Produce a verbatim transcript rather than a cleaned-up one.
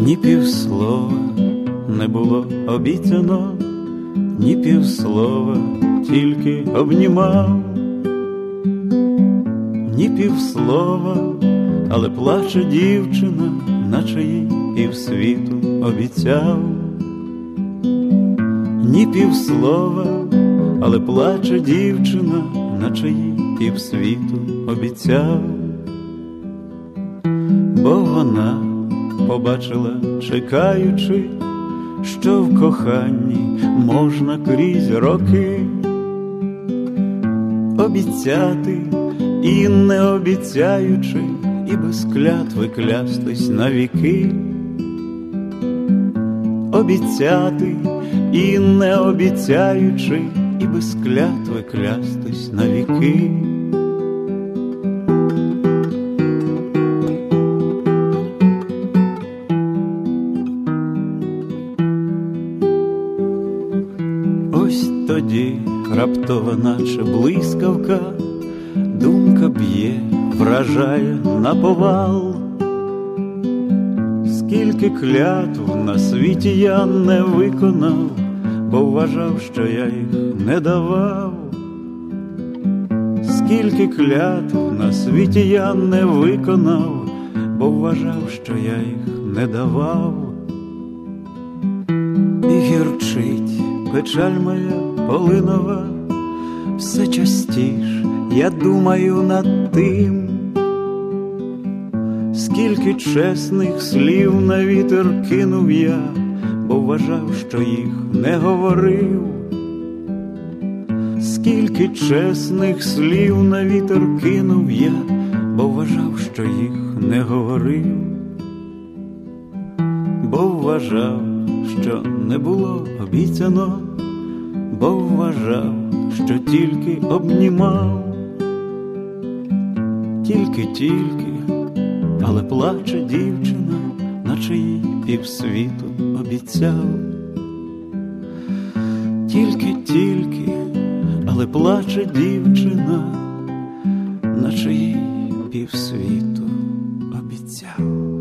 Ні півслова не було обіцяно, ні півслова, тільки обнімав. Ні півслова, але плаче дівчина, наче їй півсвіту обіцяв. Ні півслова, але плаче дівчина, наче їй півсвіту обіцяв. Бо вона побачила, чекаючи, що в коханні можна крізь роки обіцяти і не обіцяючи, і без клятви клястись навіки. Обіцяти і не обіцяючи, і без клятви клястись навіки. Ось тоді раптово, наче блискавка, думка б'є, вражає наповал. Скільки клятв на світі я не виконав, бо вважав, що я їх не давав. Скільки клятв на світі я не виконав, бо вважав, що я їх не давав. І гірчить печаль моя полинова, все частіш я думаю над тим, скільки чесних слів на вітер кинув я, бо вважав, що їх не говорив. Скільки чесних слів на вітер кинув я, бо вважав, що їх не говорив. Бо вважав, що не було обіцяно, бо вважав, що тільки обнімав. Тільки-тільки, але плаче дівчина, наче їй півсвіту обіцяв. Тільки-тільки, але плаче дівчина, наче їй півсвіту обіцяв.